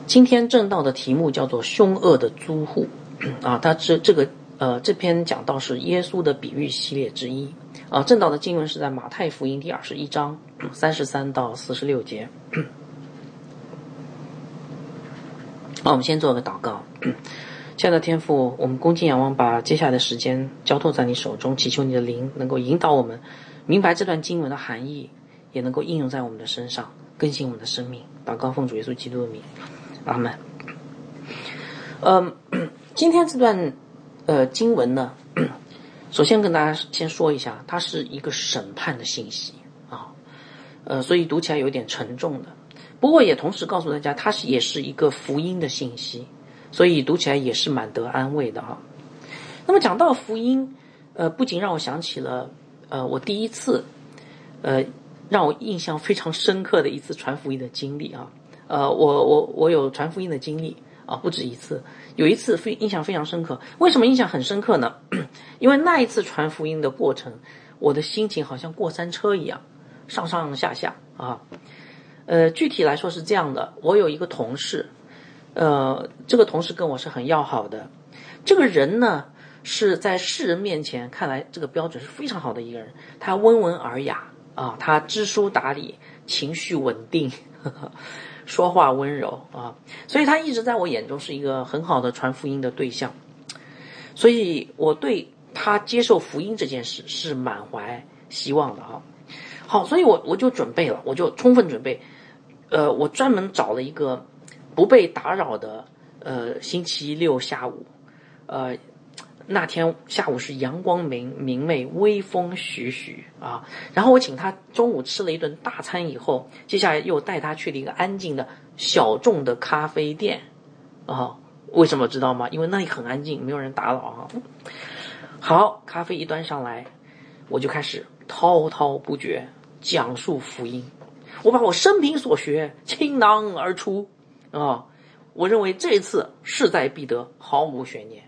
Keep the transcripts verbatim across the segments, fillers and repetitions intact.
今天正道的题目叫做凶恶的租户啊，它这这个呃这篇讲道是耶稣的比喻系列之一啊。正道的经文是在马太福音第二十一章三十三到四十六节。好，我们先做个祷告。亲爱的天父，我们恭敬仰望，把接下来的时间交托在你手中，祈求你的灵能够引导我们明白这段经文的含义，也能够应用在我们的身上，更新我们的生命。祷告奉主耶稣基督的名，阿们。嗯，今天这段呃经文呢，首先跟大家先说一下，它是一个审判的信息啊，呃，所以读起来有点沉重的。不过也同时告诉大家，它是也是一个福音的信息，所以读起来也是蛮得安慰的啊。那么讲到福音，呃，不仅让我想起了呃我第一次呃让我印象非常深刻的一次传福音的经历啊。呃，我我我有传福音的经历啊，不止一次。有一次非印象非常深刻，为什么印象很深刻呢？因为那一次传福音的过程，我的心情好像过山车一样，上上下下啊。呃，具体来说是这样的，我有一个同事，呃，这个同事跟我是很要好的。这个人呢，是在世人面前看来这个标准是非常好的一个人，他温文尔雅啊，他知书达理，情绪稳定，呵呵，说话温柔啊，所以他一直在我眼中是一个很好的传福音的对象。所以我对他接受福音这件事是满怀希望的啊。好，所以我我就准备了，我就充分准备。呃，我专门找了一个不被打扰的呃星期六下午，呃，那天下午是阳光明明媚，微风徐徐啊。然后我请他中午吃了一顿大餐以后，接下来又带他去了一个安静的小众的咖啡店啊。为什么知道吗？因为那里很安静，没有人打扰啊。好，咖啡一端上来，我就开始滔滔不绝讲述福音。我把我生平所学倾囊而出啊！我认为这次势在必得，毫无悬念。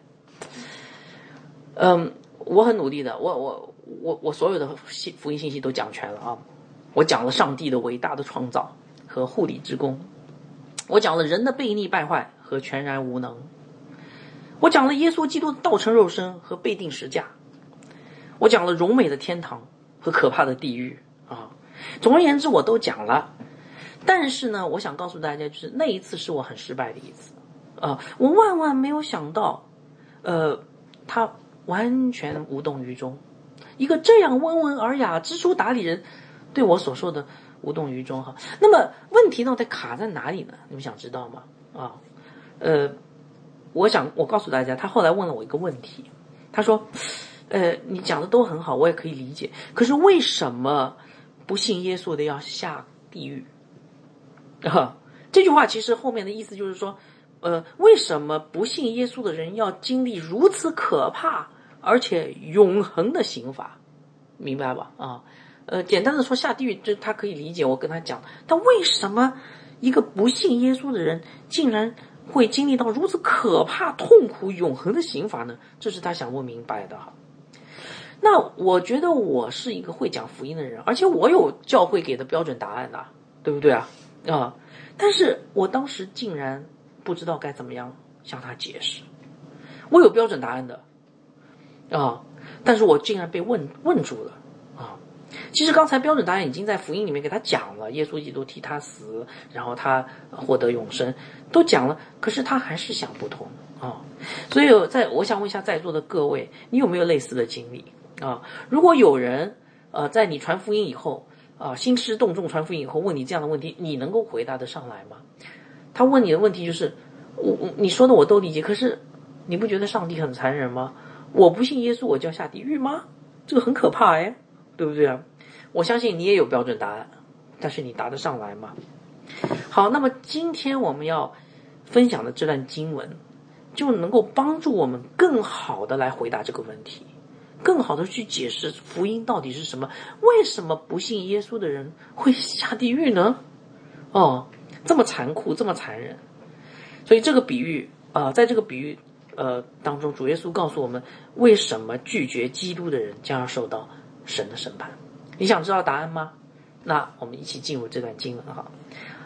嗯，我很努力的，我我我我所有的福音信息都讲全了啊！我讲了上帝的伟大的创造和护理之功，我讲了人的悖逆败坏和全然无能，我讲了耶稣基督的道成肉身和被钉十架，我讲了荣美的天堂和可怕的地狱啊！总而言之，我都讲了。但是呢，我想告诉大家，就是那一次是我很失败的一次啊、呃！我万万没有想到，呃，他完全无动于衷。一个这样温文尔雅、知书达理人，对我所说的无动于衷哈。那么问题到底卡在哪里呢？你们想知道吗？啊，呃，我想我告诉大家，他后来问了我一个问题，他说，呃，你讲的都很好，我也可以理解，可是为什么不信耶稣的要下地狱啊？这句话其实后面的意思就是说，呃，为什么不信耶稣的人要经历如此可怕而且永恒的刑罚？明白吧？啊，呃，简单的说，下地狱，这他可以理解。我跟他讲，但为什么一个不信耶稣的人竟然会经历到如此可怕、痛苦、永恒的刑罚呢？这是他想不明白的哈。那我觉得我是一个会讲福音的人，而且我有教会给的标准答案的，对不对啊？啊！但是我当时竟然不知道该怎么样向他解释。我有标准答案的啊，但是我竟然被问问住了啊！其实刚才标准答案已经在福音里面给他讲了，耶稣基督替他死，然后他获得永生，都讲了，可是他还是想不通啊！所以在我想问一下在座的各位，你有没有类似的经历？啊，如果有人呃在你传福音以后啊，兴师动众传福音以后问你这样的问题，你能够回答得上来吗？他问你的问题就是我你说的我都理解，可是你不觉得上帝很残忍吗？我不信耶稣我就要下地狱吗？这个很可怕哎，对不对啊？我相信你也有标准答案，但是你答得上来吗？好，那么今天我们要分享的这段经文就能够帮助我们更好的来回答这个问题，更好的去解释福音到底是什么，为什么不信耶稣的人会下地狱呢？哦，这么残酷，这么残忍。所以这个比喻啊、呃，在这个比喻呃当中，主耶稣告诉我们，为什么拒绝基督的人将要受到神的审判。你想知道答案吗？那我们一起进入这段经文哈。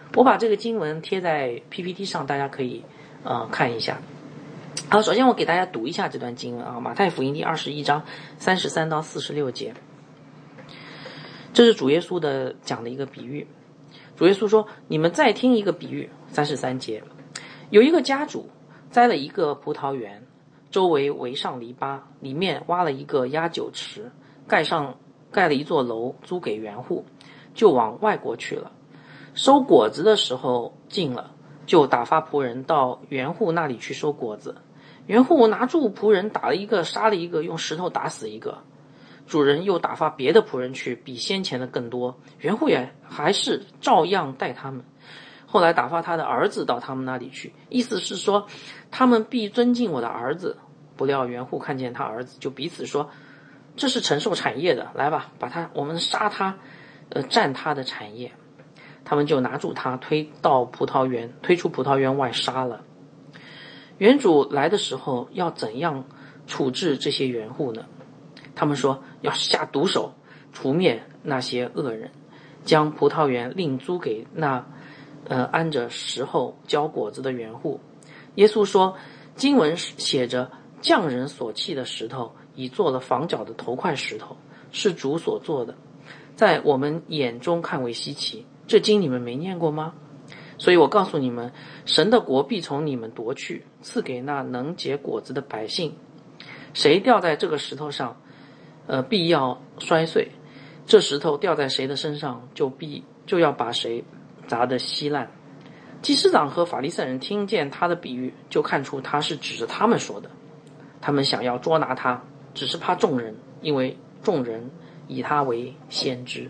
我把这个经文贴在 P P T 上，大家可以呃看一下。好，首先我给大家读一下这段经文啊，马太福音第二十一章三十三到四十六节。这是主耶稣的讲的一个比喻。主耶稣说：“你们再听一个比喻。”三十三节，有一个家主栽了一个葡萄园，周围围上篱笆，里面挖了一个压酒池，盖上盖了一座楼，租给园户，就往外国去了。收果子的时候近了，就打发仆人到园户那里去收果子。园户拿住仆人，打了一个，杀了一个，用石头打死一个。主人又打发别的仆人去，比先前的更多。园户也还是照样待他们。后来打发他的儿子到他们那里去，意思是说他们必尊敬我的儿子。不料园户看见他儿子，就彼此说：“这是承受产业的，来吧，把他，我们杀他，呃，占他的产业。”他们就拿住他，推到葡萄园，推出葡萄园外杀了。园主来的时候，要怎样处置这些园户呢？他们说要下毒手，除灭那些恶人，将葡萄园另租给那呃按着时候交果子的园户。耶稣说，经文写着，匠人所弃的石头，已做了房角的头块石头，是主所做的，在我们眼中看为稀奇。这经你们没念过吗？所以我告诉你们，神的国必从你们夺去，赐给那能结果子的百姓。谁掉在这个石头上，呃，必要摔碎；这石头掉在谁的身上，就必就要把谁砸得稀烂。祭司长和法利赛人听见他的比喻，就看出他是指着他们说的。他们想要捉拿他，只是怕众人，因为众人以他为先知。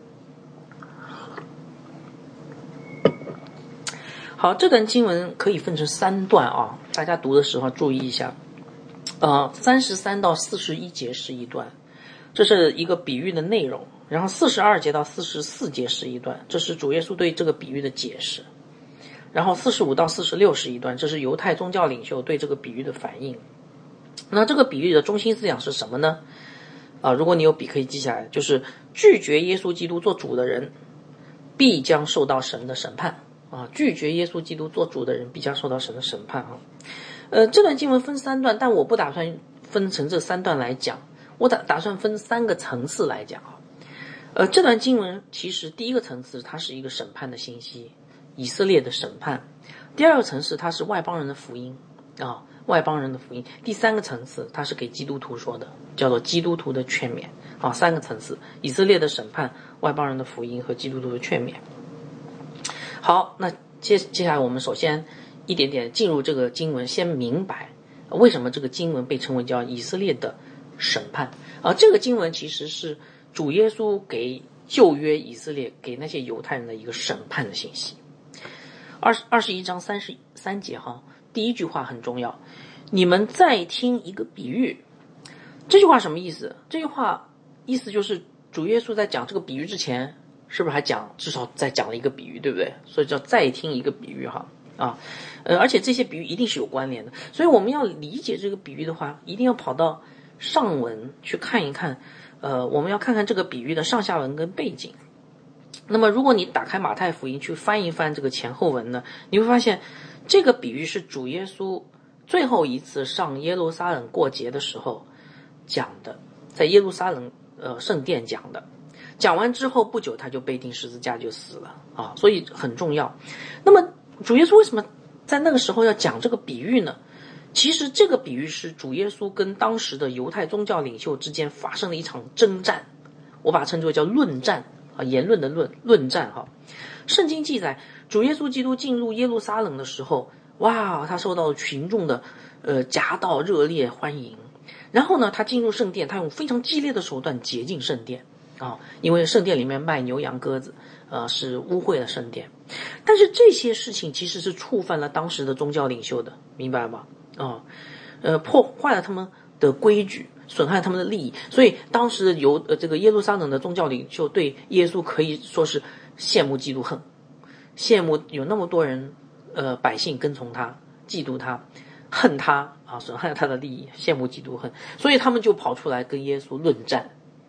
好，这段经文可以分成三段啊，大家读的时候注意一下。呃，三十三到四十一节是一段，这是一个比喻的内容。然后四十二节到四十四节是一段，这是主耶稣对这个比喻的解释。然后四十五到四十六是一段，这是犹太宗教领袖对这个比喻的反应。那这个比喻的中心思想是什么呢？啊，如果你有笔可以记下来，就是拒绝耶稣基督做主的人，必将受到神的审判。啊，拒绝耶稣基督做主的人必将受到神的审判啊。呃，这段经文分三段，但我不打算分成这三段来讲，我打打算分三个层次来讲啊。呃，这段经文其实第一个层次它是一个审判的信息，以色列的审判；第二个层次它是外邦人的福音啊，外邦人的福音；第三个层次它是给基督徒说的，叫做基督徒的劝勉啊。三个层次：以色列的审判、外邦人的福音和基督徒的劝勉。好，那接接下来我们首先一点点进入这个经文，先明白为什么这个经文被称为叫以色列的审判啊。这个经文其实是主耶稣给旧约以色列给那些犹太人的一个审判的信息。二十二十一章三十三节哈，第一句话很重要，你们再听一个比喻。这句话什么意思？这句话意思就是主耶稣在讲这个比喻之前，是不是还讲至少再讲了一个比喻，对不对？所以叫再听一个比喻哈啊，呃，而且这些比喻一定是有关联的，所以我们要理解这个比喻的话，一定要跑到上文去看一看，呃，我们要看看这个比喻的上下文跟背景。那么，如果你打开马太福音去翻一翻这个前后文呢，你会发现这个比喻是主耶稣最后一次上耶路撒冷过节的时候讲的，在耶路撒冷呃圣殿讲的。讲完之后不久他就被钉十字架就死了啊，所以很重要。那么主耶稣为什么在那个时候要讲这个比喻呢？其实这个比喻是主耶稣跟当时的犹太宗教领袖之间发生了一场征战，我把它称之为叫论战啊，言论的论，论战哈。圣经记载，主耶稣基督进入耶路撒冷的时候，哇，他受到了群众的呃夹道热烈欢迎。然后呢，他进入圣殿，他用非常激烈的手段洁净圣殿。啊，因为圣殿里面卖牛羊鸽子，呃，是污秽了圣殿。但是这些事情其实是触犯了当时的宗教领袖的，明白吗？啊，呃，破坏了他们的规矩，损害他们的利益。所以当时的犹呃这个耶路撒冷的宗教领袖对耶稣可以说是羡慕嫉妒恨，羡慕有那么多人呃百姓跟从他，嫉妒他，恨他啊，损害他的利益，羡慕嫉妒恨。所以他们就跑出来跟耶稣论战。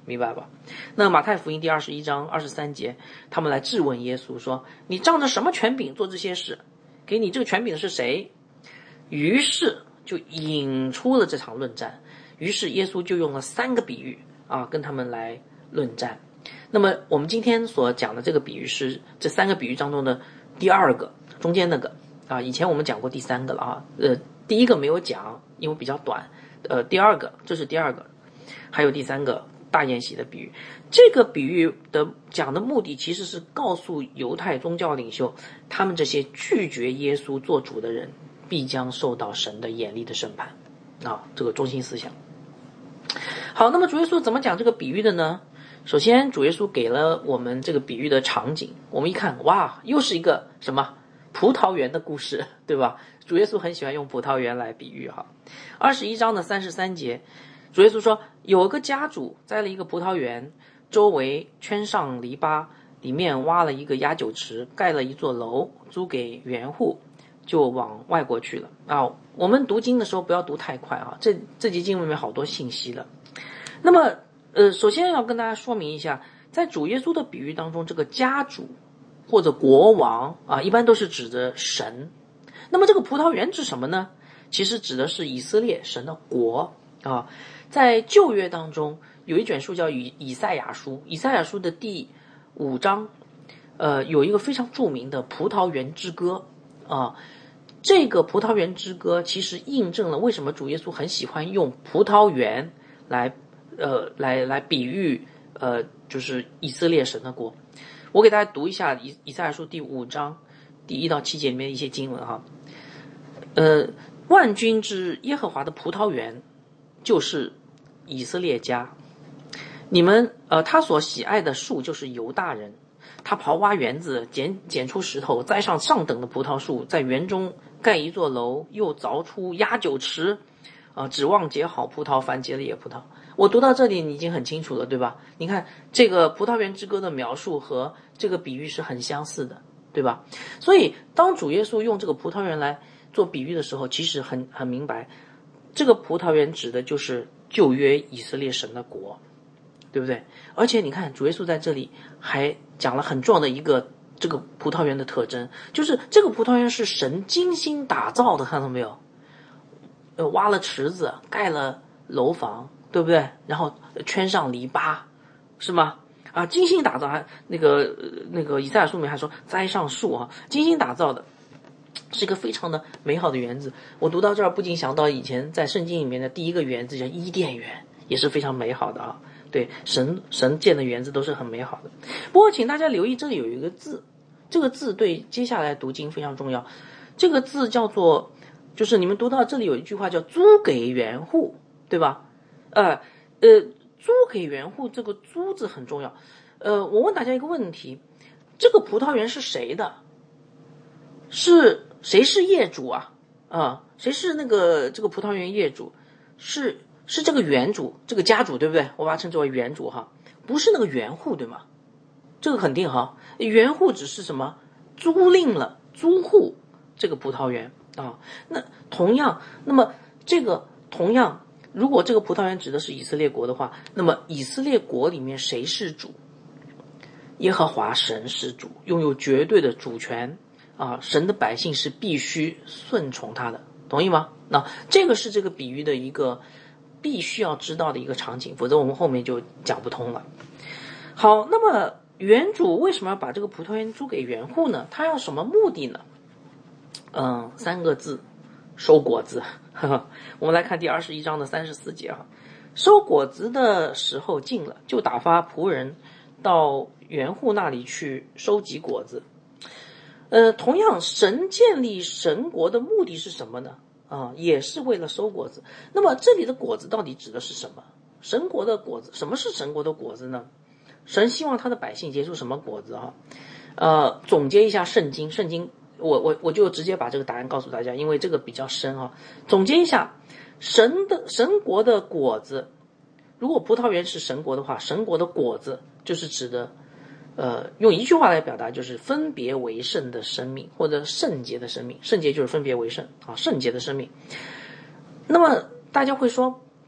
明白吧？那马太福音第二十一章二十三节，他们来质问耶稣说：“你仗着什么权柄做这些事？给你这个权柄的是谁？”于是就引出了这场论战。于是耶稣就用了三个比喻啊，跟他们来论战。那么我们今天所讲的这个比喻是这三个比喻当中的第二个，中间那个啊。以前我们讲过第三个了啊，呃，第一个没有讲，因为比较短。呃，第二个，这是第二个，还有第三个大宴席的比喻。这个比喻的讲的目的其实是告诉犹太宗教领袖，他们这些拒绝耶稣做主的人必将受到神的严厉的审判啊，这个中心思想。好，那么主耶稣怎么讲这个比喻的呢？首先主耶稣给了我们这个比喻的场景，我们一看，哇，又是一个什么葡萄园的故事，对吧？主耶稣很喜欢用葡萄园来比喻哈。二十一章的三十三节，主耶稣说，有个家主栽了一个葡萄园，周围圈上篱笆，里面挖了一个压酒池，盖了一座楼，租给园户，就往外国去了啊。我们读经的时候不要读太快啊，这这节经文里面好多信息了。那么呃，首先要跟大家说明一下，在主耶稣的比喻当中，这个家主或者国王啊，一般都是指着神。那么这个葡萄园指什么呢？其实指的是以色列神的国啊。在旧约当中有一卷书叫以以赛亚书，以赛亚书的第五章，呃，有一个非常著名的葡萄园之歌啊。这个葡萄园之歌其实印证了为什么主耶稣很喜欢用葡萄园来呃来来比喻呃就是以色列神的国。我给大家读一下以以赛亚书第五章第一到七节里面的一些经文哈。呃，万军之耶和华的葡萄园就是以色列家，你们呃他所喜爱的树就是犹大人。他刨挖园子，捡捡出石头，栽上上等的葡萄树，在园中盖一座楼，又凿出压酒池，啊、呃，指望结好葡萄，反结了野葡萄。我读到这里，你已经很清楚了，对吧？你看这个葡萄园之歌的描述和这个比喻是很相似的，对吧？所以当主耶稣用这个葡萄园来做比喻的时候，其实很很明白，这个葡萄园指的就是旧约以色列神的国，对不对？而且你看主耶稣在这里还讲了很重要的一个这个葡萄园的特征，就是这个葡萄园是神精心打造的，看到没有？呃，挖了池子，盖了楼房，对不对？然后圈上篱笆，是吗？啊，精心打造，还那个那个以赛亚书里面还说栽上树啊，精心打造的，是一个非常的美好的园子。我读到这儿，不禁想到以前在圣经里面的第一个园子叫伊甸园，也是非常美好的啊。对，神神建的园子都是很美好的。不过请大家留意，这里有一个字，这个字对接下来读经非常重要。这个字叫做，就是你们读到这里有一句话叫租给园户，对吧？呃呃，租给园户这个租字很重要。呃，我问大家一个问题，这个葡萄园是谁的？是谁是业主啊？啊，谁是那个这个葡萄园业主？是是这个园主，这个家主，对不对？我把它称之为园主哈，不是那个园户，对吗？这个肯定哈，园户只是什么租赁了租户这个葡萄园啊。那同样，那么这个同样，如果这个葡萄园指的是以色列国的话，那么以色列国里面谁是主？耶和华神是主，拥有绝对的主权啊！神的百姓是必须顺从他的，同意吗？那这个是这个比喻的一个必须要知道的一个场景，否则我们后面就讲不通了。好，那么园主为什么要把这个葡萄园租给园户呢？他要什么目的呢？嗯，三个字，收果子。呵呵，我们来看第二十一章的三十四节啊，收果子的时候近了，就打发仆人到园户那里去收集果子。呃，同样，神建立神国的目的是什么呢？啊，也是为了收果子。那么这里的果子到底指的是什么？神国的果子，什么是神国的果子呢？神希望他的百姓结出什么果子啊？呃，总结一下圣经，圣经我我我就直接把这个答案告诉大家，因为这个比较深啊。总结一下，神的神国的果子，如果葡萄园是神国的话，神国的果子就是指的，呃，用一句话来表达，就是分别为圣的生命，或者圣洁的生命。圣洁就是分别为圣啊，圣洁的生命。那么大家会说，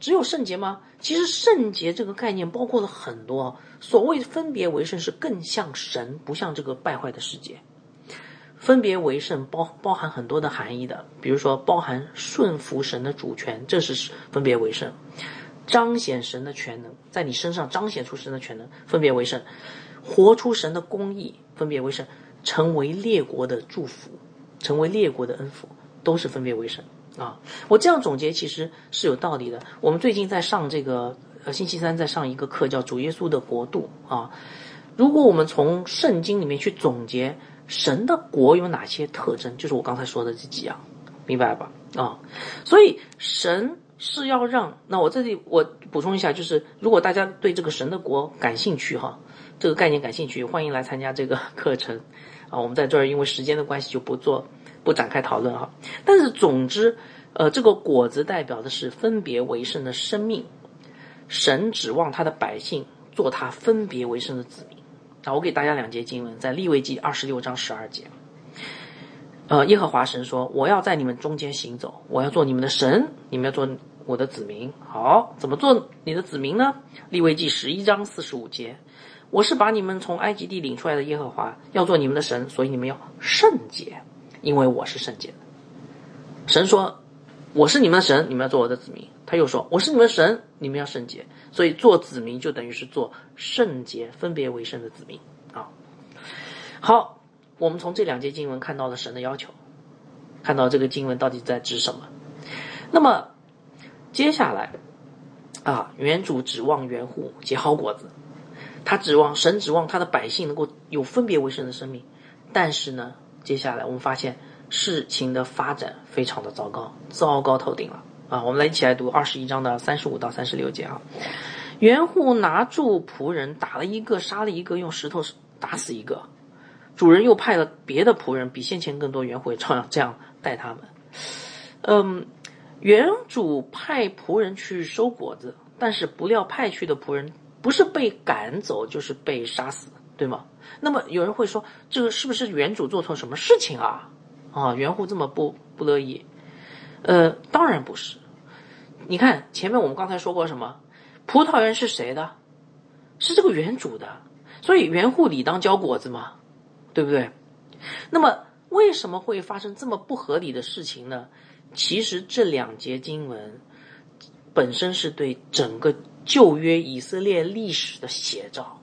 只有圣洁吗？其实圣洁这个概念包括了很多，所谓分别为圣是更像神，不像这个败坏的世界。分别为圣包包含很多的含义的，比如说包含顺服神的主权，这是分别为圣；彰显神的全能，在你身上彰显出神的全能，分别为圣；活出神的公义，分别为圣；成为列国的祝福，成为列国的恩福，都是分别为圣啊。我这样总结其实是有道理的。我们最近在上这个呃星期三在上一个课叫主耶稣的国度啊。如果我们从圣经里面去总结神的国有哪些特征，就是我刚才说的这几样，明白吧？啊，所以神是要让，那我这里我补充一下，就是如果大家对这个神的国感兴趣哈，这个概念感兴趣，欢迎来参加这个课程啊。我们在这儿因为时间的关系就不做不展开讨论哈。但是总之，呃，这个果子代表的是分别为圣的生命，神指望他的百姓做他分别为圣的子民。啊，我给大家两节经文，在利未记二十六章十二节。呃，耶和华神说：“我要在你们中间行走，我要做你们的神，你们要做我的子民。”好，怎么做你的子民呢？利未记十一章四十五节：“我是把你们从埃及地领出来的耶和华，要做你们的神，所以你们要圣洁，因为我是圣洁的。”神说：“我是你们的神，你们要做我的子民。”他又说：“我是你们的神，你们要圣洁。”所以做子民就等于是做圣洁、分别为圣的子民啊。好，我们从这两节经文看到了神的要求，看到这个经文到底在指什么。那么接下来啊，原主指望园户结好果子，他指望神指望他的百姓能够有分别为圣的生命。但是呢，接下来我们发现事情的发展非常的糟糕，糟糕透顶了。啊，我们来一起来读二十一章的三十五到三十六节啊。园户拿住仆人，打了一个，杀了一个，用石头打死一个。主人又派了别的仆人，比先前更多，园户也照样这样待他们。嗯，园主派仆人去收果子，但是不料派去的仆人不是被赶走，就是被杀死，对吗？那么有人会说，这个是不是园主做错什么事情啊？啊，园户这么不不乐意。呃，当然不是。你看前面我们刚才说过什么？葡萄园是谁的？是这个园主的，所以园户理当交果子嘛，对不对？那么为什么会发生这么不合理的事情呢？其实这两节经文本身是对整个旧约以色列历史的写照。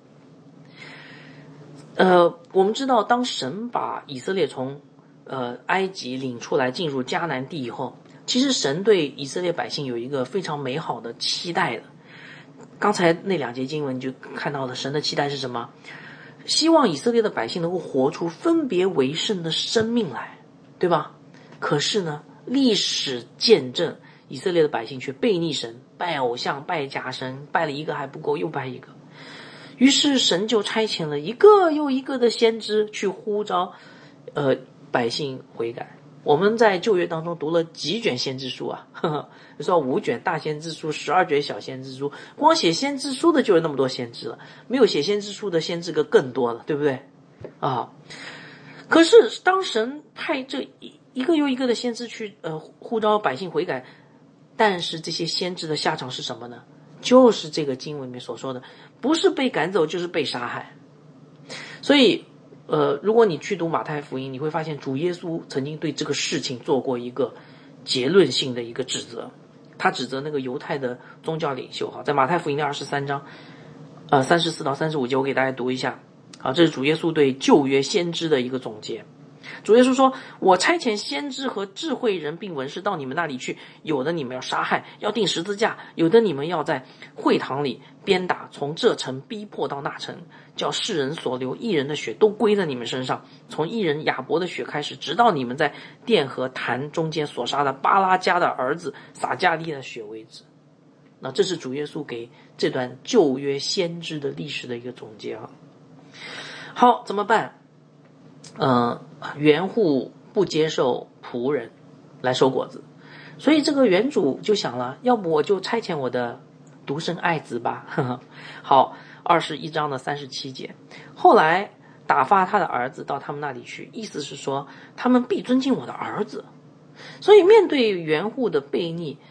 呃，我们知道当神把以色列从呃埃及领出来进入迦南地以后，其实神对以色列百姓有一个非常美好的期待的。刚才那两节经文就看到了神的期待是什么？希望以色列的百姓能够活出分别为圣的生命来，对吧？可是呢，历史见证以色列的百姓却背逆神，拜偶像，拜假神，拜了一个还不够，又拜一个。于是神就差遣了一个又一个的先知去呼召呃百姓悔改。我们在旧约当中读了几卷先知书啊，呵呵，就说五卷大先知书，十二卷小先知书，光写先知书的就有那么多先知了，没有写先知书的先知个更多了，对不对啊？可是当神派这一个又一个的先知去呃呼召百姓悔改，但是这些先知的下场是什么呢？就是这个经文里面所说的，不是被赶走就是被杀害。所以呃，如果你去读马太福音，你会发现主耶稣曾经对这个事情做过一个结论性的一个指责。他指责那个犹太的宗教领袖哈，在马太福音的二十三章呃三十四到三十五节，我给大家读一下啊，这是主耶稣对旧约先知的一个总结。主耶稣说，我差遣先知和智慧人并文士到你们那里去，有的你们要杀害，要钉十字架，有的你们要在会堂里鞭打，从这城逼迫到那城，叫世人所流义人的血都归在你们身上，从义人亚伯的血开始，直到你们在殿和坛中间所杀的巴拉加的儿子撒迦利的血为止。那这是主耶稣给这段旧约先知的历史的一个总结啊。好，怎么办？呃，园户不接受仆人来收果子，所以这个园主就想了，要不我就差遣我的独生爱子吧。呵呵，好，二十一章的三十七节，后来打发他的儿子到他们那里去，意思是说他们必尊敬我的儿子。所以面对园户的悖逆，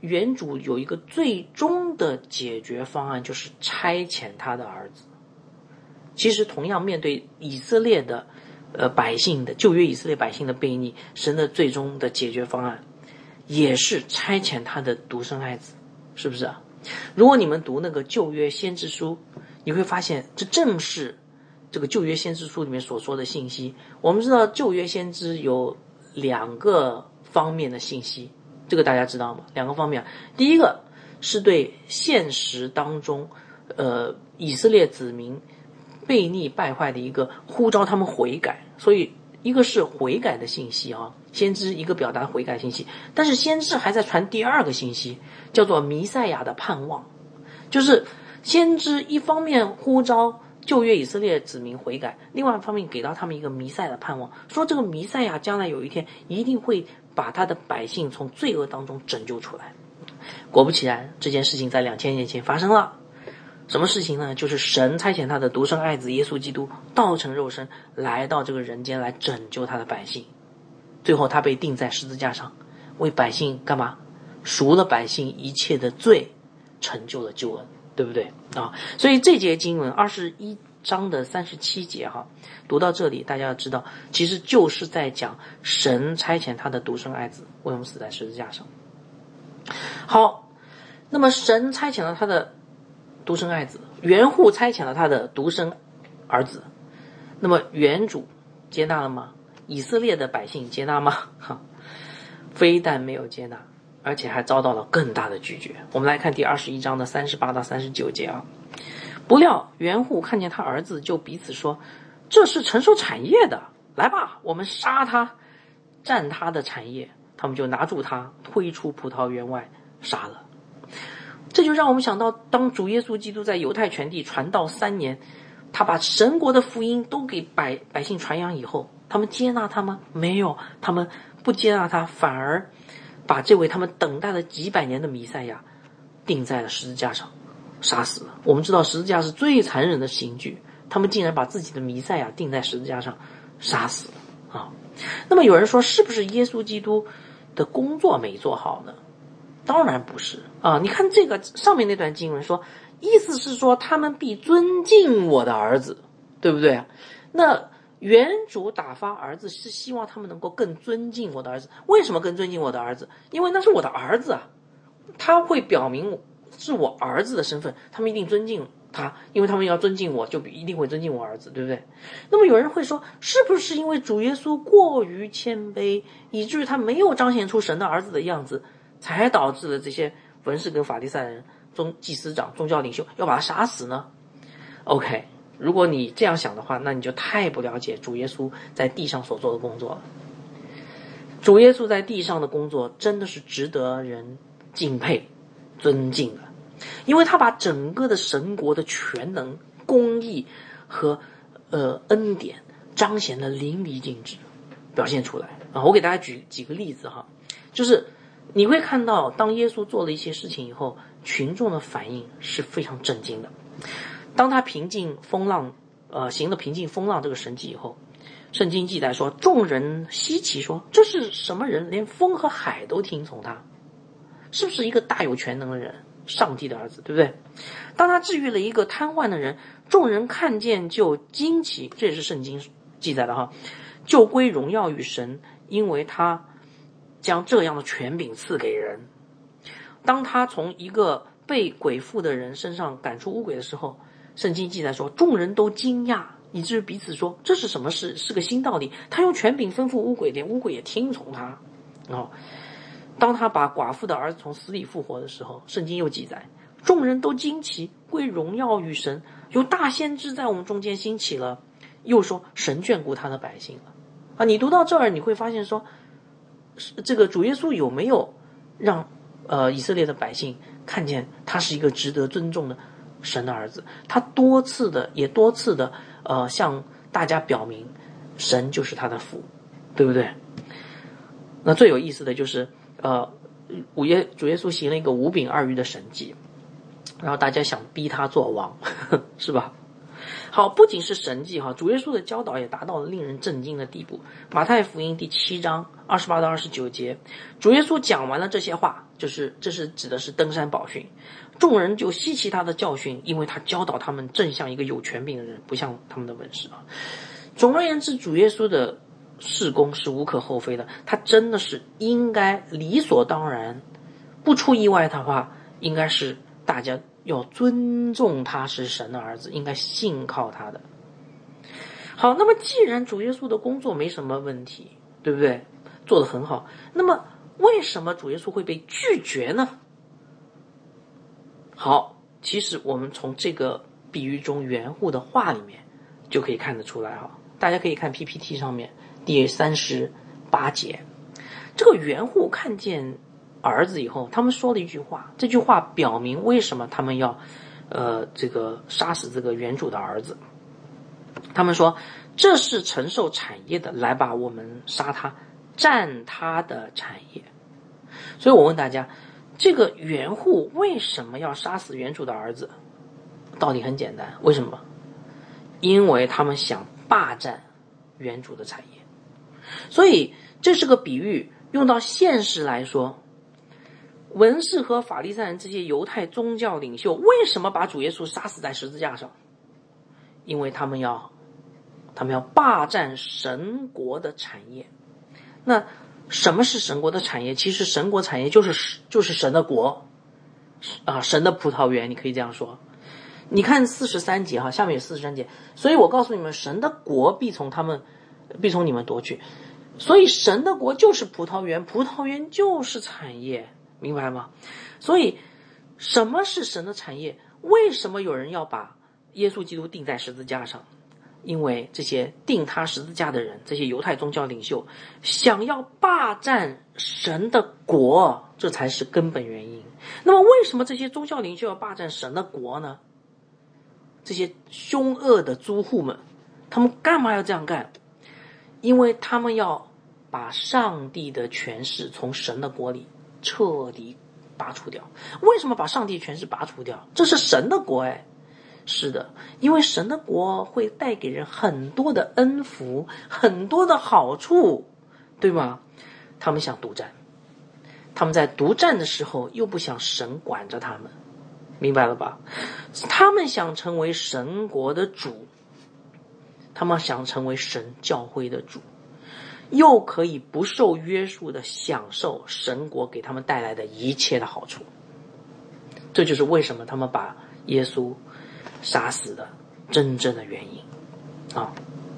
原主有一个最终的解决方案，就是差遣他的儿子。其实同样面对以色列的呃百姓的旧约以色列百姓的悖逆，神的最终的解决方案也是差遣他的独生爱子，是不是啊？如果你们读那个旧约先知书，你会发现这正是这个旧约先知书里面所说的信息。我们知道旧约先知有两个方面的信息，这个大家知道吗？两个方面，第一个是对现实当中呃以色列子民悖逆败坏的一个呼召他们悔改，所以一个是悔改的信息啊，先知一个表达悔改信息，但是先知还在传第二个信息，叫做弥赛亚的盼望。就是先知一方面呼召旧约以色列子民悔改，另外一方面给到他们一个弥赛亚的盼望，说这个弥赛亚将来有一天一定会把他的百姓从罪恶当中拯救出来。果不其然，这件事情在两千年前发生了。什么事情呢？就是神差遣他的独生爱子耶稣基督道成肉身来到这个人间来拯救他的百姓，最后他被钉在十字架上，为百姓干嘛？赎了百姓一切的罪，成就了救恩，对不对啊？所以这节经文二十一章的三十七节哈，读到这里大家要知道，其实就是在讲神差遣他的独生爱子为我们死在十字架上。好，那么神差遣了他的独生爱子，原户差遣了他的独生儿子，那么原主接纳了吗？以色列的百姓接纳吗？哈，非但没有接纳，而且还遭到了更大的拒绝。我们来看第二十一章的三十八到三十九节啊。不料原户看见他儿子，就彼此说：“这是承受产业的，来吧，我们杀他，占他的产业。”他们就拿住他，推出葡萄园外，杀了。这就让我们想到，当主耶稣基督在犹太全地传道三年，他把神国的福音都给百百姓传扬以后，他们接纳他吗？没有，他们不接纳他，反而把这位他们等待了几百年的弥赛亚钉在了十字架上，杀死了。我们知道十字架是最残忍的刑具，他们竟然把自己的弥赛亚钉在十字架上杀死了啊！那么有人说，是不是耶稣基督的工作没做好呢？当然不是啊！你看这个上面那段经文说，意思是说他们必尊敬我的儿子，对不对？那原主打发儿子是希望他们能够更尊敬我的儿子。为什么更尊敬我的儿子？因为那是我的儿子啊，他会表明是我儿子的身份，他们一定尊敬他，因为他们要尊敬我，就一定会尊敬我儿子，对不对？那么有人会说，是不是因为主耶稣过于谦卑，以至于他没有彰显出神的儿子的样子，才导致了这些文士跟法利赛人、宗祭司长、宗教领袖要把他杀死呢？ OK， 如果你这样想的话，那你就太不了解主耶稣在地上所做的工作了。主耶稣在地上的工作真的是值得人敬佩、尊敬的，因为他把整个的神国的全能、公义和呃恩典彰显得淋漓尽致，表现出来啊！我给大家举几个例子哈，就是你会看到，当耶稣做了一些事情以后，群众的反应是非常震惊的。当他平静风浪，呃，行了平静风浪这个神迹以后，圣经记载说，众人稀奇说，这是什么人？连风和海都听从他，是不是一个大有全能的人？上帝的儿子，对不对？当他治愈了一个瘫痪的人，众人看见就惊奇，这也是圣经记载的哈，就归荣耀与神，因为他将这样的权柄赐给人。当他从一个被鬼附的人身上赶出污鬼的时候，圣经记载说，众人都惊讶，以至于彼此说，这是什么事？是个新道理。他用权柄吩咐污鬼，连污鬼也听从他。哦，当他把寡妇的儿子从死里复活的时候，圣经又记载，众人都惊奇，归荣耀于神，有大先知在我们中间兴起了，又说神眷顾他的百姓了。啊，你读到这儿，你会发现说，这个主耶稣有没有让呃以色列的百姓看见他是一个值得尊重的神的儿子？他多次的也多次的呃向大家表明，神就是他的父，对不对？那最有意思的就是呃，主耶主耶稣行了一个五饼二鱼的神迹，然后大家想逼他做王，是吧？ 好，不仅是神迹哈，主耶稣的教导也达到了令人震惊的地步。马太福音第七章二十八到二十九节，主耶稣讲完了这些话，就是这是指的是登山宝训，众人就稀奇他的教训，因为他教导他们正像一个有权柄的人，不像他们的文士啊。总而言之，主耶稣的事工是无可厚非的，他真的是应该理所当然，不出意外的话，应该是大家要尊重他是神的儿子，应该信靠他的。好，那么既然主耶稣的工作没什么问题，对不对？做得很好，那么为什么主耶稣会被拒绝呢？好，其实我们从这个比喻中园户的话里面就可以看得出来哈。大家可以看 P P T 上面第三十八节，这个园户看见儿子以后，他们说了一句话，这句话表明为什么他们要呃这个杀死这个园主的儿子。他们说，这是承受产业的，来吧，我们杀他，占他的产业。所以我问大家，这个园户为什么要杀死园主的儿子？道理很简单，为什么？因为他们想霸占园主的产业。所以这是个比喻，用到现实来说，文士和法利赛人这些犹太宗教领袖为什么把主耶稣杀死在十字架上？因为他们要他们要霸占神国的产业。那什么是神国的产业？其实神国产业就是就是神的国啊，神的葡萄园，你可以这样说。你看四十三节哈，下面有四十三节，所以我告诉你们，神的国必从他们必从你们夺去。所以神的国就是葡萄园，葡萄园就是产业，明白吗？所以什么是神的产业？为什么有人要把耶稣基督钉在十字架上？因为这些钉他十字架的人，这些犹太宗教领袖想要霸占神的国，这才是根本原因。那么为什么这些宗教领袖要霸占神的国呢？这些凶恶的租户们，他们干嘛要这样干？因为他们要把上帝的权势从神的国里彻底拔除掉。为什么把上帝权势拔除掉？这是神的国哎。是的，因为神的国会带给人很多的恩福，很多的好处，对吗？他们想独占，他们在独占的时候又不想神管着他们，明白了吧？他们想成为神国的主，他们想成为神教会的主，又可以不受约束的享受神国给他们带来的一切的好处。这就是为什么他们把耶稣杀死的真正的原因啊。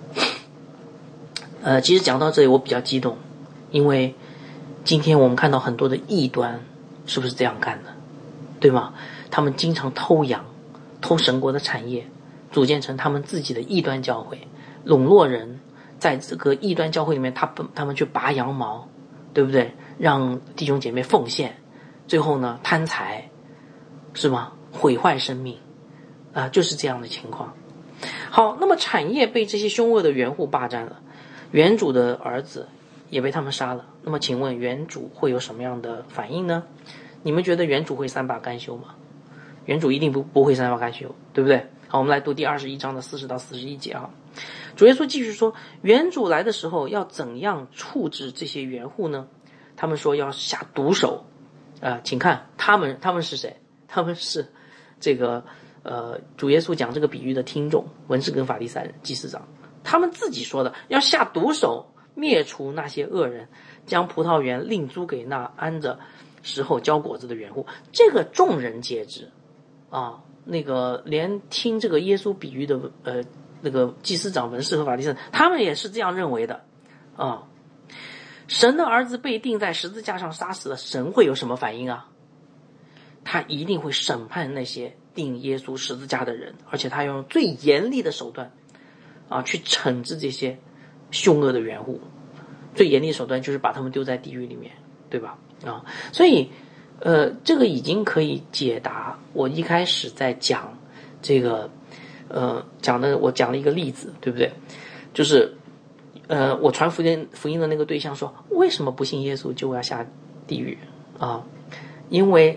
呃，其实讲到这里我比较激动，因为今天我们看到很多的异端是不是这样干的，对吗？他们经常偷羊，偷神国的产业，组建成他们自己的异端教会，笼络人，在这个异端教会里面，他他们去拔羊毛，对不对？让弟兄姐妹奉献，最后呢贪财，是吗？毁坏生命啊、呃，就是这样的情况。好，那么产业被这些凶恶的园户霸占了，园主的儿子也被他们杀了。那么请问园主会有什么样的反应呢？你们觉得园主会三把甘休吗？园主一定不不会三把甘休，对不对？好，我们来读第二十一章的四十到四十一节啊。主耶稣继续说，园主来的时候要怎样处置这些园户呢？他们说要下毒手啊、呃，请看他们他们是谁？他们是这个呃主耶稣讲这个比喻的听众，文士跟法利赛人、祭司长，他们自己说的，要下毒手灭除那些恶人，将葡萄园另租给那按着时候交果子的园户。这个众人皆知啊，那个连听这个耶稣比喻的呃那个祭司长、文士和法利赛人，他们也是这样认为的啊。神的儿子被钉在十字架上杀死了，神会有什么反应啊？他一定会审判那些钉耶稣十字架的人，而且他要用最严厉的手段啊去惩治这些凶恶的园户。最严厉的手段就是把他们丢在地狱里面，对吧？啊，所以呃，这个已经可以解答我一开始在讲这个呃讲的，我讲了一个例子，对不对？就是呃，我传福音福音的那个对象说，为什么不信耶稣就要下地狱啊？因为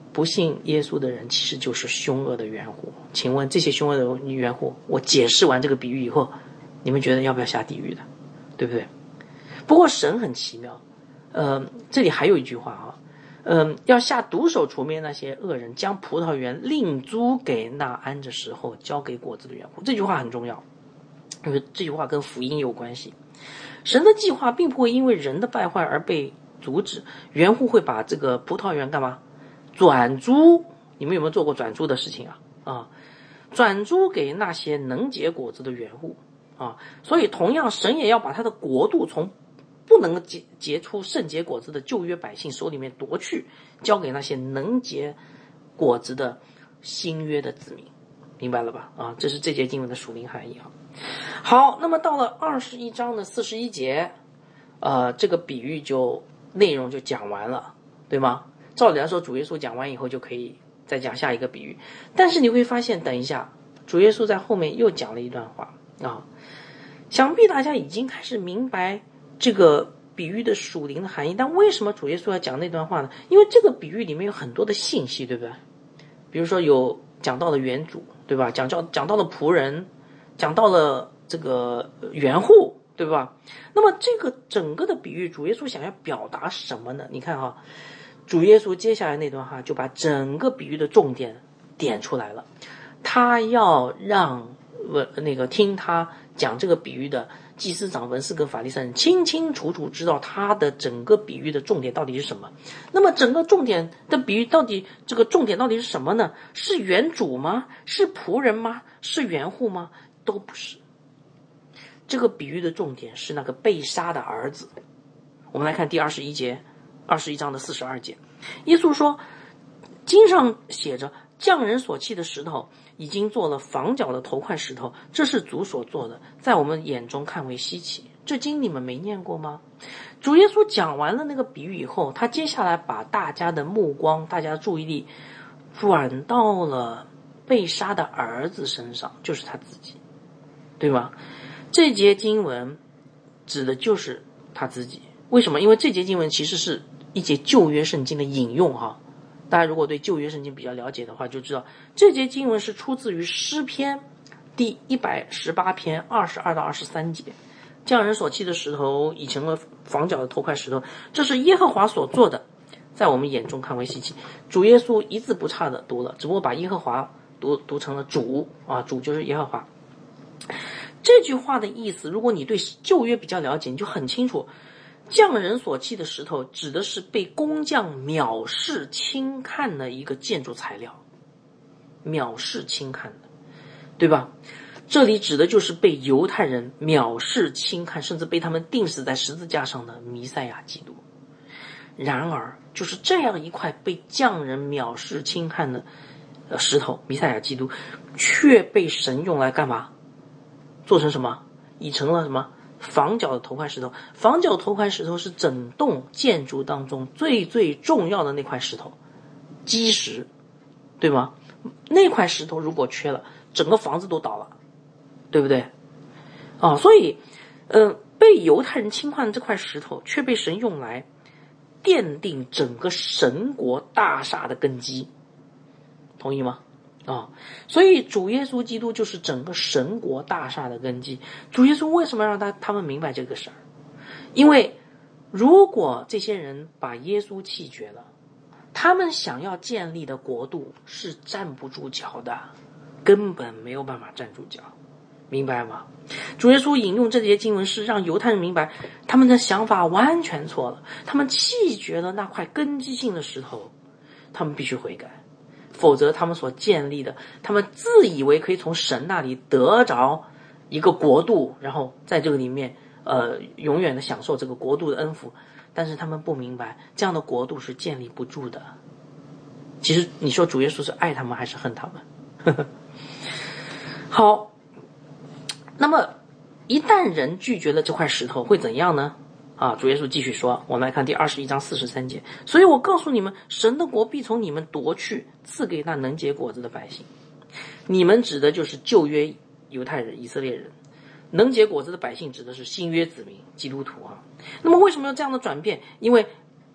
不信耶稣的人其实就是凶恶的园户。请问这些凶恶的园户，我解释完这个比喻以后，你们觉得要不要下地狱的？对不对？不过神很奇妙，呃，这里还有一句话啊，嗯、呃，要下毒手除灭那些恶人，将葡萄园另租给那按着时候交给果子的园户。这句话很重要，因为这句话跟福音有关系。神的计划并不会因为人的败坏而被阻止，园户会把这个葡萄园干嘛？转租。你们有没有做过转租的事情啊？啊，转租给那些能结果子的园户啊。所以同样，神也要把他的国度从不能结结出圣结果子的旧约百姓手里面夺去，交给那些能结果子的新约的子民。明白了吧？啊，这是这节经文的属灵含义啊。好，那么到了二十一章的四十一节，呃，这个比喻就内容就讲完了，对吗？照理来说，主耶稣讲完以后就可以再讲下一个比喻，但是你会发现，等一下，主耶稣在后面又讲了一段话啊。想必大家已经开始明白这个比喻的属灵的含义，但为什么主耶稣要讲那段话呢？因为这个比喻里面有很多的信息，对不对？比如说有讲到了园主，对吧？讲到讲到了仆人，讲到了这个园户，对吧？那么这个整个的比喻，主耶稣想要表达什么呢？你看哈，主耶稣接下来那段话就把整个比喻的重点点出来了，他要让那个听他讲这个比喻的祭司长、文士跟法利赛人清清楚楚知道他的整个比喻的重点到底是什么。那么整个重点的比喻到底这个重点到底是什么呢？是园主吗？是仆人吗？是园户吗？都不是。这个比喻的重点是那个被杀的儿子。我们来看第二十一节，二十一章的四十二节，耶稣说，经上写着，匠人所弃的石头已经做了房角的头块石头，这是主所做的，在我们眼中看为稀奇。这经你们没念过吗？主耶稣讲完了那个比喻以后，他接下来把大家的目光、大家的注意力转到了被杀的儿子身上，就是他自己，对吗？这节经文指的就是他自己。为什么？因为这节经文其实是一节旧约圣经的引用哈。大家如果对旧约圣经比较了解的话，就知道这节经文是出自于诗篇第一百十八篇二十二到二十三节。匠人所弃的石头已成了房角的头块石头，这是耶和华所做的，在我们眼中看为稀奇。主耶稣一字不差的读了，只不过把耶和华读读成了主啊，主就是耶和华。这句话的意思，如果你对旧约比较了解，你就很清楚，匠人所弃的石头指的是被工匠藐视轻看的一个建筑材料，藐视轻看的，对吧？这里指的就是被犹太人藐视轻看，甚至被他们钉死在十字架上的弥赛亚基督。然而就是这样一块被匠人藐视轻看的石头，弥赛亚基督，却被神用来干嘛？做成什么？已成了什么？房角的头块石头。房角头块石头是整栋建筑当中最最重要的那块石头，基石，对吗？那块石头如果缺了，整个房子都倒了，对不对？啊，所以，呃，被犹太人轻看这块石头，却被神用来奠定整个神国大厦的根基，同意吗？啊，所以主耶稣基督就是整个神国大厦的根基。主耶稣为什么让他他们明白这个事儿？因为如果这些人把耶稣弃绝了，他们想要建立的国度是站不住脚的，根本没有办法站住脚，明白吗？主耶稣引用这节经文是让犹太人明白，他们的想法完全错了，他们弃绝了那块根基性的石头，他们必须悔改。否则他们所建立的，他们自以为可以从神那里得着一个国度，然后在这个里面呃永远的享受这个国度的恩福，但是他们不明白这样的国度是建立不住的。其实你说主耶稣是爱他们还是恨他们？好，那么一旦人拒绝了这块石头会怎样呢？啊，主耶稣继续说，我们来看第二十一章四十三节。所以我告诉你们，神的国必从你们夺去，赐给那能结果子的百姓。你们指的就是旧约犹太人、以色列人，能结果子的百姓指的是新约子民、基督徒啊。那么为什么要这样的转变？因为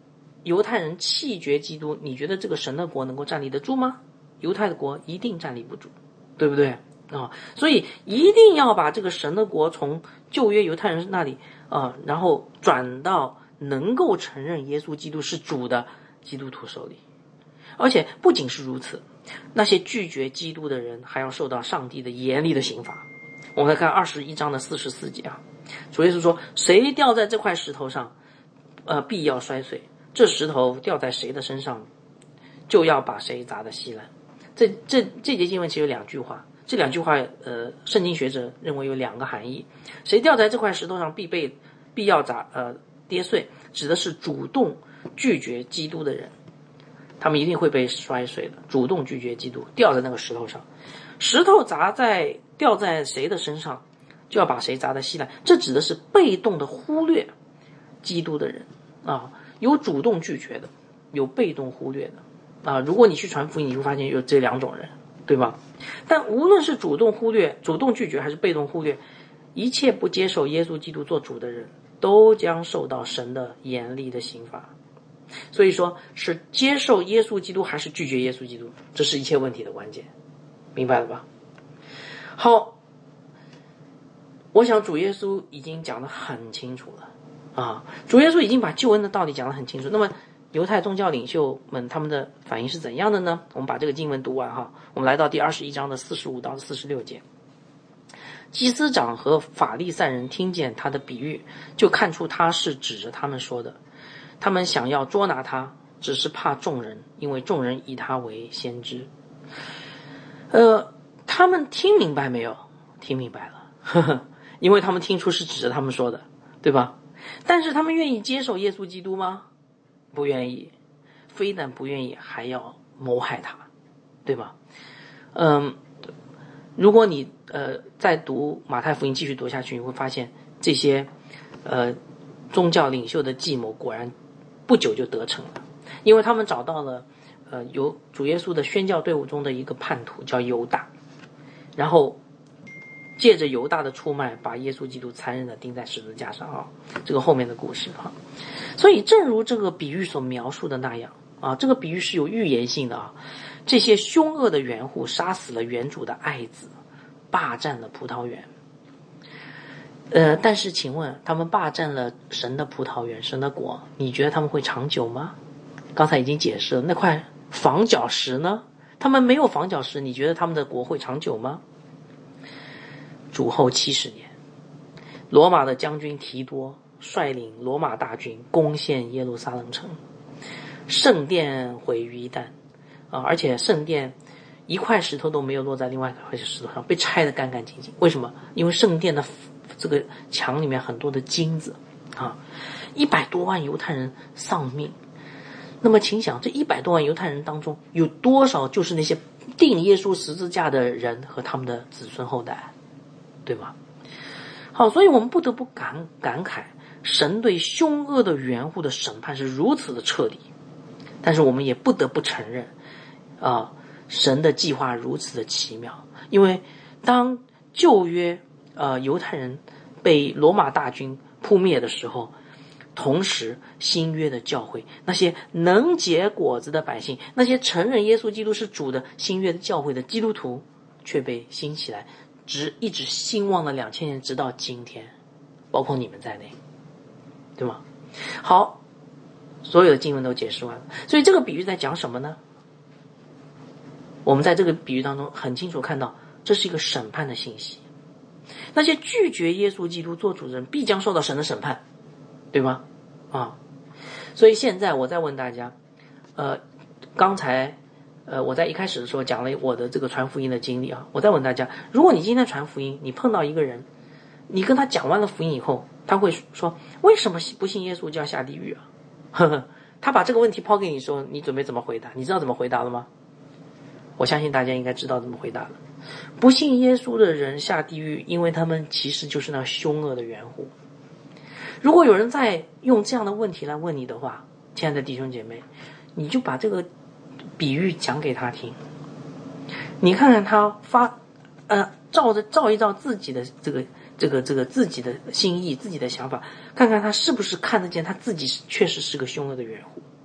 犹太人弃绝基督，你觉得这个神的国能够站立得住吗？犹太的国一定站立不住，对不对啊、哦？所以一定要把这个神的国从旧约犹太人那里啊、呃，然后转到能够承认耶稣基督是主的基督徒手里。而且不仅是如此，那些拒绝基督的人还要受到上帝的严厉的刑罚。我们来看二十一章的四十四节啊，主耶稣说：“谁掉在这块石头上，呃，必要摔碎；这石头掉在谁的身上，就要把谁砸得稀烂。”这这这节经文其实有两句话，这两句话呃，圣经学者认为有两个含义。谁掉在这块石头上必被必要砸呃跌碎，指的是主动拒绝基督的人，他们一定会被摔碎的。主动拒绝基督，掉在那个石头上，石头砸在掉在谁的身上，就要把谁砸得稀烂。这指的是被动的忽略基督的人啊，有主动拒绝的，有被动忽略的。啊，如果你去传福音，你会发现有这两种人，对吧？但无论是主动忽略、主动拒绝还是被动忽略，一切不接受耶稣基督做主的人，都将受到神的严厉的刑罚。所以说，是接受耶稣基督还是拒绝耶稣基督，这是一切问题的关键，明白了吧？好，我想主耶稣已经讲得很清楚了啊，主耶稣已经把救恩的道理讲得很清楚。那么犹太宗教领袖们他们的反应是怎样的呢？我们把这个经文读完哈，我们来到第二十一章的四十五到四十六节。祭司长和法利赛人听见他的比喻，就看出他是指着他们说的。他们想要捉拿他，只是怕众人，因为众人以他为先知。呃，他们听明白没有？听明白了，呵呵，因为他们听出是指着他们说的，对吧？但是他们愿意接受耶稣基督吗？不愿意，非但不愿意，还要谋害他，对吧？嗯，如果你呃在读马太福音继续读下去，你会发现这些呃宗教领袖的计谋果然不久就得逞了，因为他们找到了呃有主耶稣的宣教队伍中的一个叛徒叫犹大，然后借着犹大的出卖，把耶稣基督残忍的钉在十字架上啊，这个后面的故事啊。所以正如这个比喻所描述的那样啊，这个比喻是有预言性的啊。这些凶恶的园户杀死了园主的爱子，霸占了葡萄园。呃，但是请问，他们霸占了神的葡萄园，神的国，你觉得他们会长久吗？刚才已经解释了，那块房角石呢？他们没有房角石，你觉得他们的国会长久吗？主后七十年，罗马的将军提多率领罗马大军攻陷耶路撒冷城，圣殿毁于一旦啊！而且圣殿一块石头都没有落在另外一块石头上，被拆得干干净净。为什么？因为圣殿的这个墙里面很多的金子啊，一百多万犹太人丧命。那么请想，这一百多万犹太人当中，有多少就是那些钉耶稣十字架的人和他们的子孙后代，对吧？好，所以我们不得不感感慨，神对凶恶的园户的审判是如此的彻底，但是我们也不得不承认啊，神的计划如此的奇妙。因为当旧约呃犹太人被罗马大军扑灭的时候，同时新约的教会，那些能结果子的百姓，那些承认耶稣基督是主的新约的教会的基督徒却被兴起来，直一直兴旺了两千年，直到今天，包括你们在内，对吗？好，所有的经文都解释完了。所以这个比喻在讲什么呢？我们在这个比喻当中很清楚看到，这是一个审判的信息。那些拒绝耶稣基督做主的人必将受到神的审判，对吗？啊，所以现在我再问大家，呃，刚才呃我在一开始的时候讲了我的这个传福音的经历啊，我再问大家，如果你今天传福音，你碰到一个人，你跟他讲完了福音以后，他会说为什么不信耶稣就要下地狱啊？呵呵，他把这个问题抛给你说，你准备怎么回答？你知道怎么回答了吗？我相信大家应该知道怎么回答了。不信耶稣的人下地狱，因为他们其实就是那凶恶的园户。如果有人再用这样的问题来问你的话，亲爱的弟兄姐妹，你就把这个比喻讲给他听，你看看他发呃照着照一照自己的这个这个这个自己的心意，自己的想法，看看他是不是看得见他自己确实是个凶恶的园户。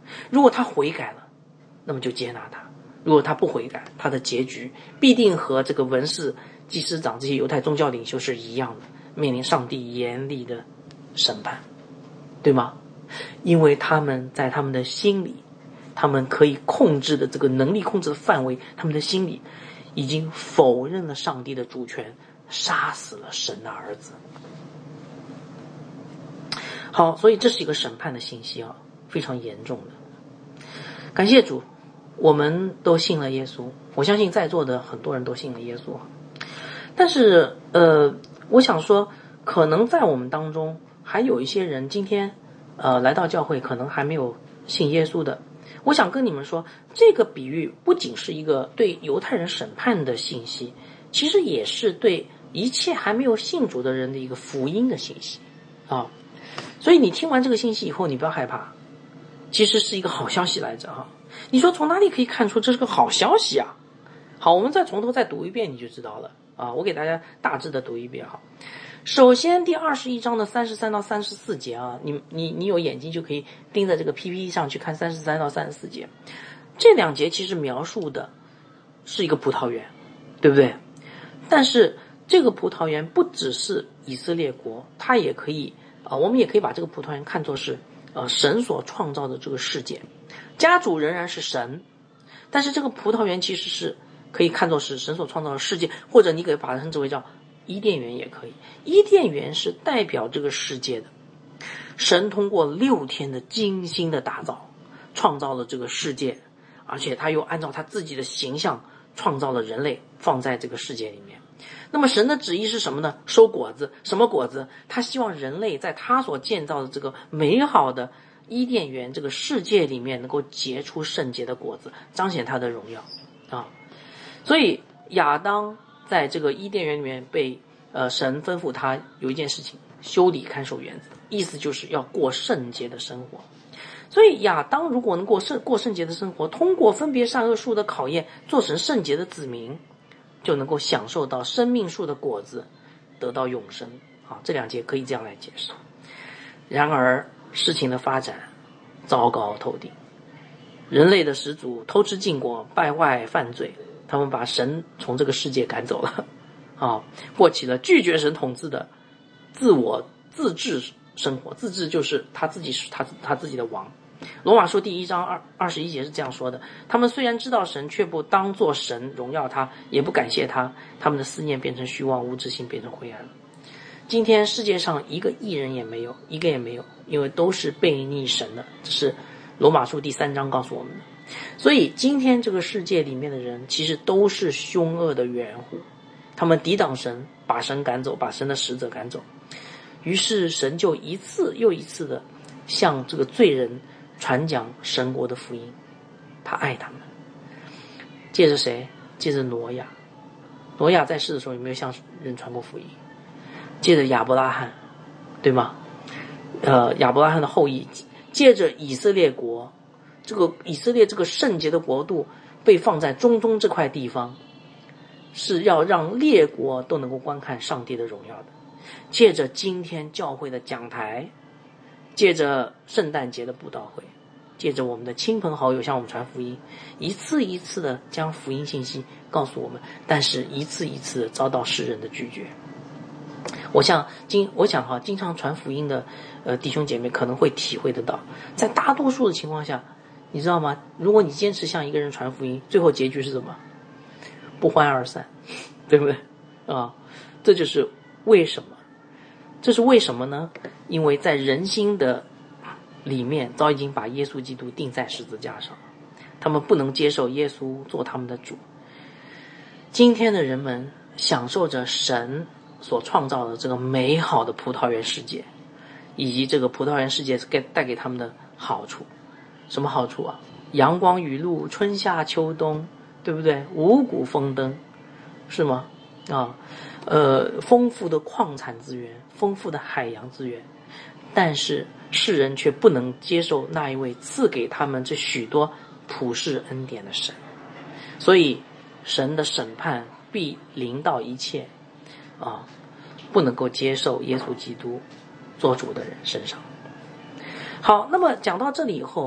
如果他悔改了，那么就接纳他；如果他不悔改，他的结局必定和这个文士、祭司长这些犹太宗教领袖是一样的，面临上帝严厉的审判，对吗？因为他们在他们的心里，他们可以控制的这个能力控制的范围，他们的心里已经否认了上帝的主权，杀死了神的儿子。好，所以这是一个审判的信息啊，非常严重的。感谢主，我们都信了耶稣，我相信在座的很多人都信了耶稣。但是呃，我想说，可能在我们当中还有一些人今天呃来到教会，可能还没有信耶稣的。我想跟你们说，这个比喻不仅是一个对犹太人审判的信息，其实也是对一切还没有信主的人的一个福音的信息啊。所以你听完这个信息以后，你不要害怕，其实是一个好消息来着哈。你说从哪里可以看出这是个好消息啊？好，我们再从头再读一遍，你就知道了啊。我给大家大致的读一遍哈。首先第二十一章的三十三到三十四节啊，你你你有眼睛就可以盯着这个 P P T 上去看三十三到三十四节。这两节其实描述的是一个葡萄园，对不对？但是这个葡萄园不只是以色列国，它也可以啊、呃，我们也可以把这个葡萄园看作是呃神所创造的这个世界。家主仍然是神，但是这个葡萄园其实是可以看作是神所创造的世界，或者你可以把它称之为叫伊甸园也可以。伊甸园是代表这个世界的，神通过六天的精心的打造，创造了这个世界，而且他又按照他自己的形象创造了人类，放在这个世界里面。那么神的旨意是什么呢？收果子。什么果子？他希望人类在他所建造的这个美好的伊甸园这个世界里面能够结出圣洁的果子，彰显他的荣耀啊。所以亚当在这个伊甸园里面被呃神吩咐他有一件事情，修理看守园子，意思就是要过圣洁的生活。所以亚当如果能过圣过圣洁的生活，通过分别善恶树的考验，做成圣洁的子民，就能够享受到生命树的果子，得到永生啊。这两节可以这样来解释。然而事情的发展糟糕透顶，人类的始祖偷吃禁果，败坏犯罪，他们把神从这个世界赶走了啊，过起了拒绝神统治的自我自治生活。自治就是他自己是他他自己的王。罗马书第一章二二十一节是这样说的：他们虽然知道神，却不当作神荣耀他，也不感谢他，他们的思念变成虚妄，无知性变成灰暗了。今天世界上一个义人也没有，一个也没有，因为都是悖逆神的。这是罗马书第三章告诉我们的。所以今天这个世界里面的人其实都是凶恶的园户，他们抵挡神，把神赶走，把神的使者赶走。于是神就一次又一次的向这个罪人传讲神国的福音，他爱他们。借着谁？借着挪亚。挪亚在世的时候有没有向人传过福音？借着亚伯拉罕，对吗？呃，亚伯拉罕的后裔，借着以色列国，这个以色列这个圣洁的国度被放在中东这块地方，是要让列国都能够观看上帝的荣耀的。借着今天教会的讲台，借着圣诞节的布道会，借着我们的亲朋好友向我们传福音，一次一次的将福音信息告诉我们，但是一次一次的遭到世人的拒绝。我想经我想哈，经常传福音的呃弟兄姐妹可能会体会得到，在大多数的情况下，你知道吗？如果你坚持向一个人传福音，最后结局是什么？不欢而散，对不对啊？这就是为什么？这是为什么呢？因为在人心的里面早已经把耶稣基督钉在十字架上，他们不能接受耶稣做他们的主。今天的人们享受着神所创造的这个美好的葡萄园世界，以及这个葡萄园世界带给他们的好处。什么好处啊？阳光雨露，春夏秋冬，对不对？五谷丰登，是吗？啊，呃，丰富的矿产资源，丰富的海洋资源，但是世人却不能接受那一位赐给他们这许多普世恩典的神，所以神的审判必临到一切啊，不能够接受耶稣基督做主的人身上。好，那么讲到这里以后，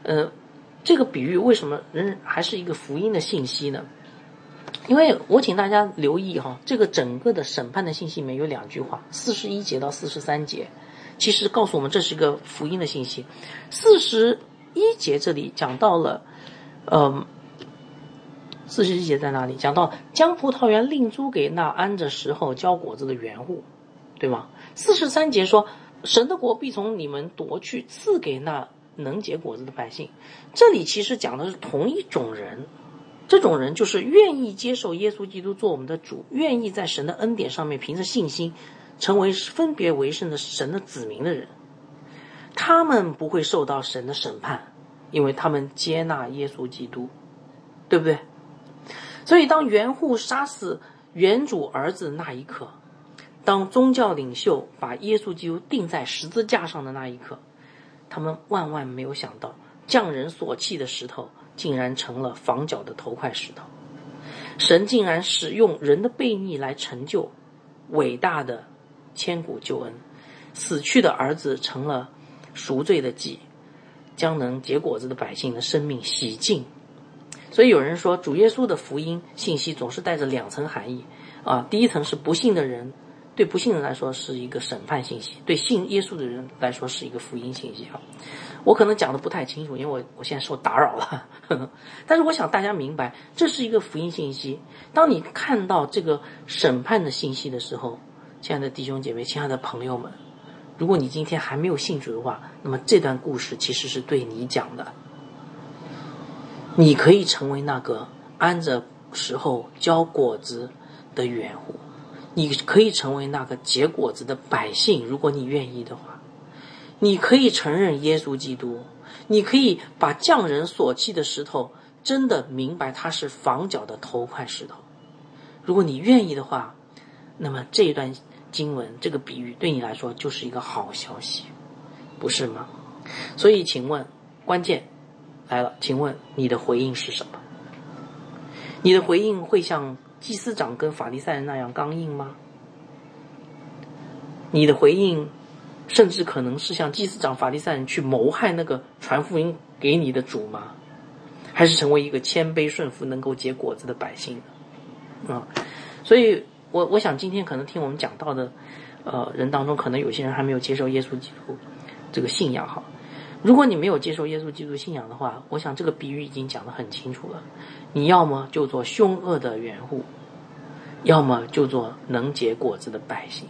呃，这个比喻为什么仍还是一个福音的信息呢？因为我请大家留意哈，这个整个的审判的信息里面有两句话，四十一节到四十三节，其实告诉我们这是一个福音的信息。四十一节这里讲到了，呃，四十一节在哪里？讲到将葡萄园另租给那按着时候交果子的园户，对吗？四十三节说，神的国必从你们夺去，赐给那能结果子的百姓。这里其实讲的是同一种人，这种人就是愿意接受耶稣基督做我们的主，愿意在神的恩典上面凭着信心成为分别为圣的神的子民的人。他们不会受到神的审判，因为他们接纳耶稣基督，对不对？所以当园户杀死园主儿子那一刻，当宗教领袖把耶稣基督钉在十字架上的那一刻，他们万万没有想到，匠人所弃的石头竟然成了房角的头块石头。神竟然使用人的悖逆来成就伟大的千古救恩，死去的儿子成了赎罪的祭，将能结果子的百姓的生命洗净。所以有人说，主耶稣的福音信息总是带着两层含义啊。第一层是不信的人，对不信的人来说是一个审判信息，对信耶稣的人来说是一个福音信息啊。我可能讲的不太清楚，因为我我现在受打扰了呵呵，但是我想大家明白，这是一个福音信息。当你看到这个审判的信息的时候，亲爱的弟兄姐妹，亲爱的朋友们，如果你今天还没有信主的话，那么这段故事其实是对你讲的。你可以成为那个按着时候交果子的园户，你可以成为那个结果子的百姓，如果你愿意的话。你可以承认耶稣基督，你可以把匠人所弃的石头真的明白它是房角的头块石头。如果你愿意的话，那么这一段经文这个比喻对你来说就是一个好消息，不是吗？所以请问关键来了，请问你的回应是什么？你的回应会像祭司长跟法利赛人那样刚硬吗？你的回应甚至可能是像祭司长法利赛人去谋害那个传福音给你的主吗？还是成为一个谦卑顺服能够结果子的百姓呢？啊、嗯，所以我我想今天可能听我们讲到的呃人当中，可能有些人还没有接受耶稣基督这个信仰哈。如果你没有接受耶稣基督信仰的话，我想这个比喻已经讲得很清楚了。你要么就做凶恶的园户，要么就做能结果子的百姓。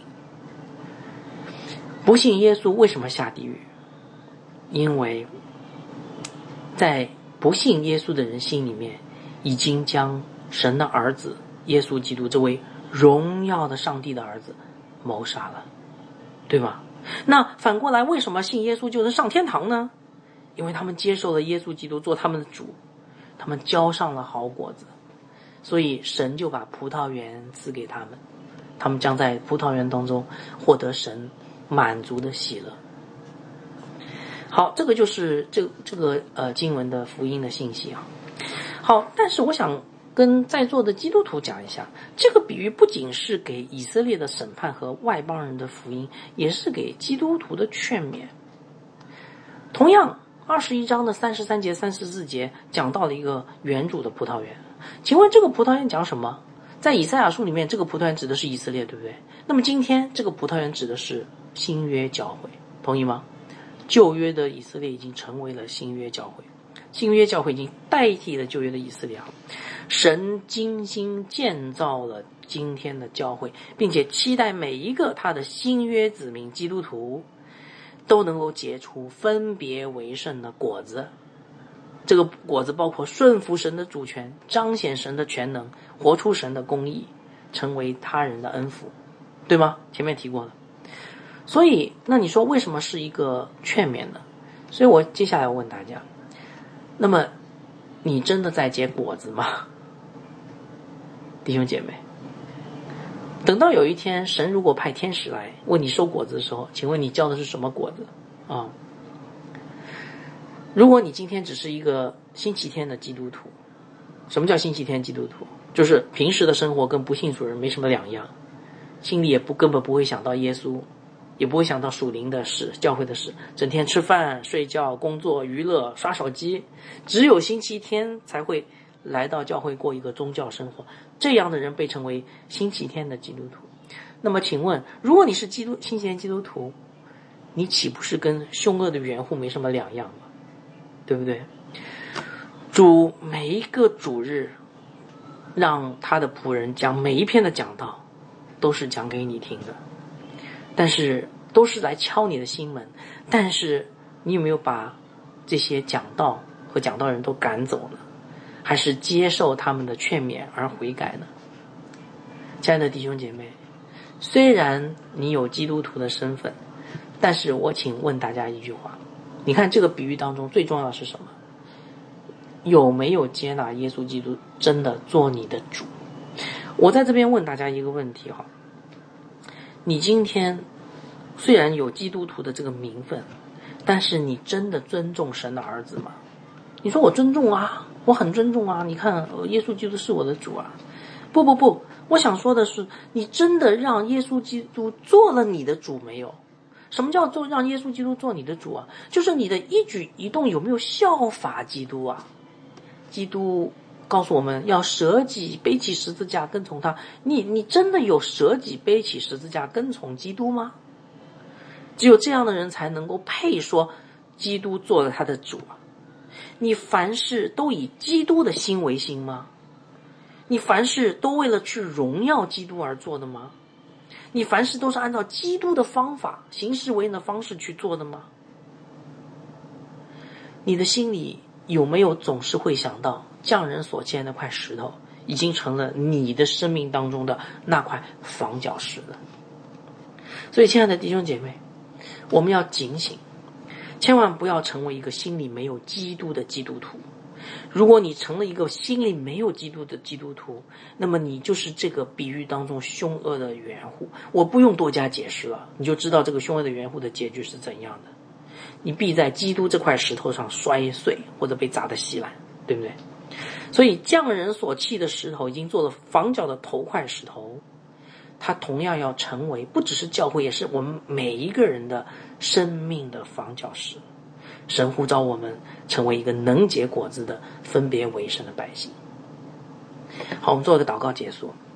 不信耶稣为什么下地狱？因为在不信耶稣的人心里面，已经将神的儿子耶稣基督这位荣耀的上帝的儿子谋杀了，对吗？那反过来，为什么信耶稣就能上天堂呢？因为他们接受了耶稣基督做他们的主，他们交上了好果子，所以神就把葡萄园赐给他们，他们将在葡萄园当中获得神满足的喜乐。好，这个就是这这个呃经文的福音的信息啊。好，但是我想跟在座的基督徒讲一下，这个比喻不仅是给以色列的审判和外邦人的福音，也是给基督徒的劝勉。同样，二十一章的三十三节、三十四节讲到了一个园主的葡萄园。请问这个葡萄园讲什么？在以赛亚书里面，这个葡萄园指的是以色列，对不对？那么今天这个葡萄园指的是新约教会，同意吗？旧约的以色列已经成为了新约教会，新约教会已经代替了旧约的以色列。神精心建造了今天的教会，并且期待每一个他的新约子民基督徒都能够结出分别为圣的果子。这个果子包括顺服神的主权，彰显神的全能，活出神的公义，成为他人的恩福，对吗？前面提过了。所以那你说为什么是一个劝勉呢？所以我接下来问大家，那么你真的在结果子吗？弟兄姐妹，等到有一天神如果派天使来为你收果子的时候，请问你交的是什么果子啊？如果你今天只是一个星期天的基督徒，什么叫星期天基督徒？就是平时的生活跟不信主人没什么两样，心里也不根本不会想到耶稣， 也不会想到属灵的事、教会的事，整天吃饭、睡觉、工作、娱乐、刷手机，只有星期天才会来到教会过一个宗教生活。这样的人被称为星期天的基督徒。那么请问，如果你是基督星期天基督徒，你岂不是跟凶恶的园户没什么两样吗？对不对？主每一个主日让他的仆人讲每一篇的讲道，都是讲给你听的，但是都是来敲你的心门。但是你有没有把这些讲道和讲道人都赶走呢？还是接受他们的劝勉而悔改呢？亲爱的弟兄姐妹，虽然你有基督徒的身份，但是我请问大家一句话，你看这个比喻当中最重要的是什么？有没有接纳耶稣基督真的做你的主？我在这边问大家一个问题哈，你今天虽然有基督徒的这个名分，但是你真的尊重神的儿子吗？你说我尊重啊，我很尊重啊，你看耶稣基督是我的主啊。不不不，我想说的是，你真的让耶稣基督做了你的主没有？什么叫做让耶稣基督做你的主啊？就是你的一举一动有没有效法基督啊？基督告诉我们要舍己背起十字架跟从他，你你真的有舍己背起十字架跟从基督吗？只有这样的人才能够配说基督做了他的主啊。你凡事都以基督的心为心吗？你凡事都为了去荣耀基督而做的吗？你凡事都是按照基督的方法、行事为人的方式去做的吗？你的心里有没有总是会想到匠人所建那块石头已经成了你的生命当中的那块房角石了？所以亲爱的弟兄姐妹，我们要警醒，千万不要成为一个心里没有基督的基督徒。如果你成了一个心里没有基督的基督徒，那么你就是这个比喻当中凶恶的园户。我不用多加解释了，你就知道这个凶恶的园户的结局是怎样的。你必在基督这块石头上摔碎，或者被砸得稀烂，对不对？所以匠人所砌的石头已经做了房角的头块石头，它同样要成为不只是教会，也是我们每一个人的生命的房角石。神呼召我们成为一个能结果子的分别为圣的百姓。好，我们做一个祷告结束。